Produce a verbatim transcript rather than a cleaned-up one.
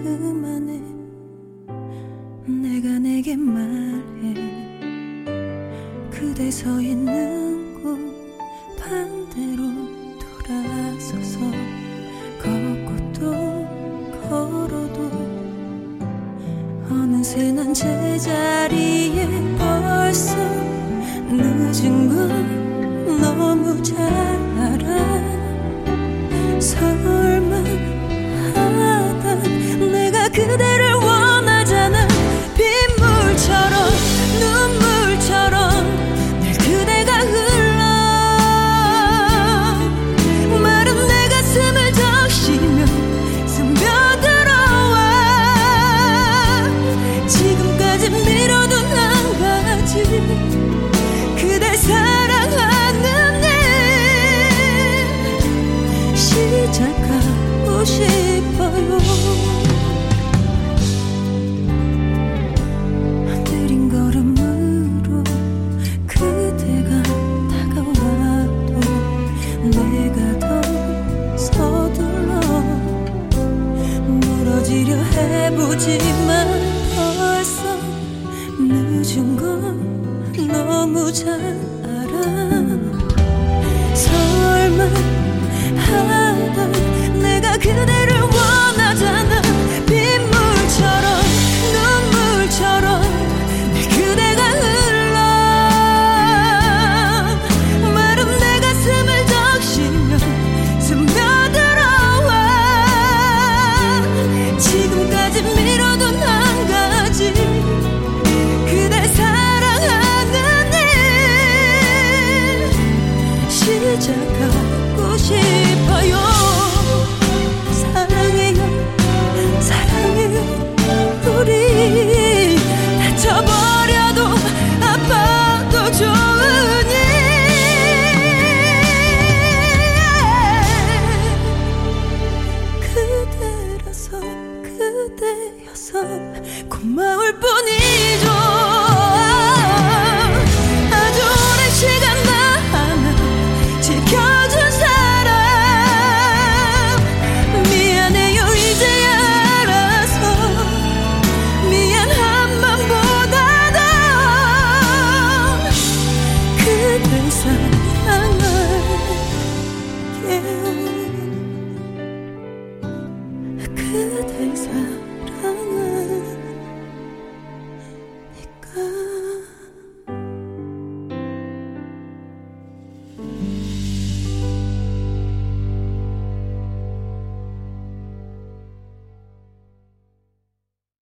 그만해. 내가 내게 말해. 그대 서 있는 곳 반대로 돌아서서 걷고 또 걸어도 어느새 난 제자리에 벌써 늦은 걸 너무 잘 알아. 설마 하다 내가 그대를 원하잖아. 빗물처럼 눈물처럼 늘 그대가 흘러 마른 내 가슴을 적시며 스며들어와. 지금까지 미뤄둔 한 가지 그대 사랑하는 일 시작하고 싶어요. 느린 걸음으로 그대가 다가와도 내가 더 서둘러 멀어지려 해보지만 벌써 늦은 건 너무 잘 알아. 설마 하다 내가 그대를 원하잖아. 빗물처럼 눈물처럼 늘 그대가 흘러 마른 내 가슴을 적시며 스며들어와. 지금까지 미뤄둔 한 가지 그대 사랑하는 일 시작하고 싶어요. 사랑해요 사랑해요. 우리 다쳐버려도 아파도 좋으니 그대라서 그대여서 고마울 뿐이